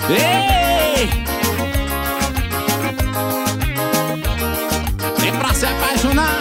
Ei! Vem pra se apaixonar.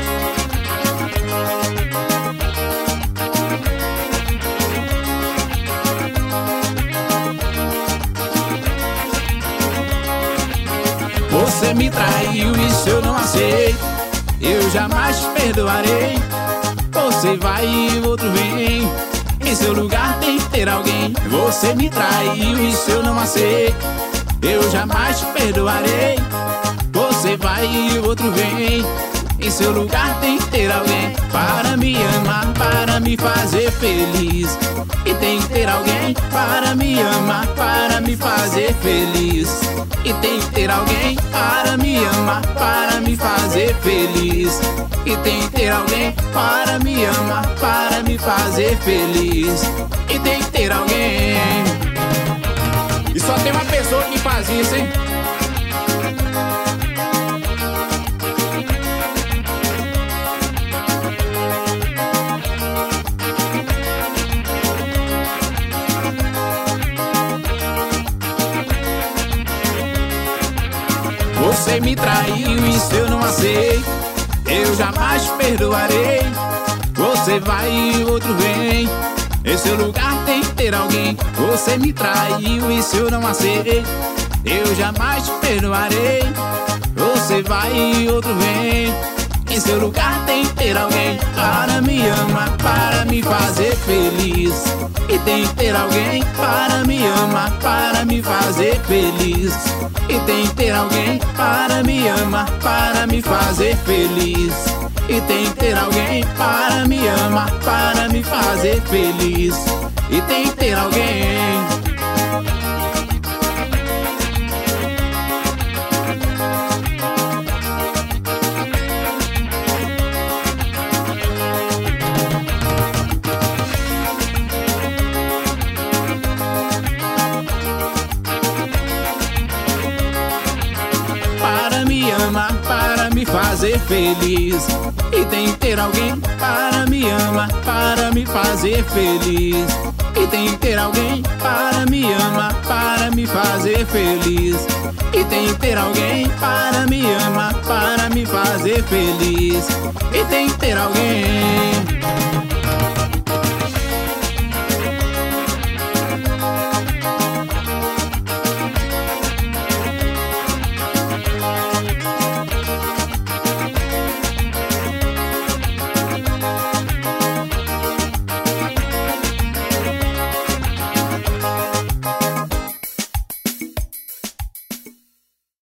Você me traiu, isso eu não aceito. Eu jamais te perdoarei. Você vai e o outro vem. Em seu lugar tem que ter alguém. Você me traiu, isso eu não aceito. Eu jamais te perdoarei. Você vai e o outro vem. Em seu lugar tem que ter alguém para me amar, para me fazer feliz. E tem que ter alguém para me amar, para me fazer feliz. E tem que ter alguém para me amar, para me fazer feliz. E tem que ter alguém para me amar, para me fazer feliz. E tem que ter alguém. E só tem uma pessoa que faz isso, hein? Você me traiu, isso eu não aceito. Eu jamais te perdoarei. Você vai e o outro vem. Em seu lugar tem que ter alguém. Você me traiu, isso eu não aceito. Eu jamais te perdoarei. Você vai e o outro vem. Em seu lugar tem que ter alguém para me amar, para me fazer feliz. E tem que ter alguém para me amar, para me fazer feliz. E tem que ter alguém para me amar, para me fazer feliz. E tem que ter alguém para me amar, para me fazer feliz. E tem que ter alguém. Para me amar, para me fazer feliz. E tem que ter alguém para me amar, para me fazer feliz. E tem que ter alguém para me amar, para me fazer feliz. E tem que ter alguém para me amar, para me fazer feliz. E tem que ter alguém.